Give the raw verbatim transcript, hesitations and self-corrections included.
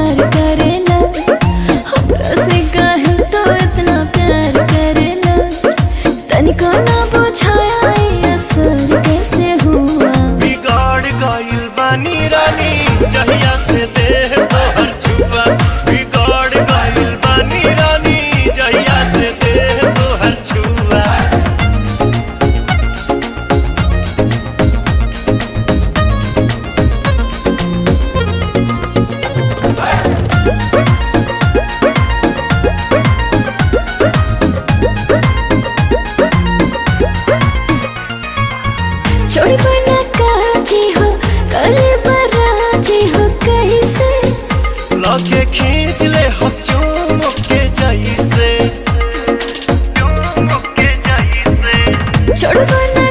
विचार करेला, हमरा से काहे तो इतना प्यार करेला। तनिको ना बुझाया ये असर कैसे हुआ। बिगाड़ गइल बानी रानी जहिया से देह तोहर छुआ। बिगाड़ गइल बानी रानी जहिया से देह तोहर छुआ। छोड़ी बना काजी हो कल बराजी हो कैसे। लगे खींच ले हो चूम के जैसे, चूम के जैसे। छोड़ बना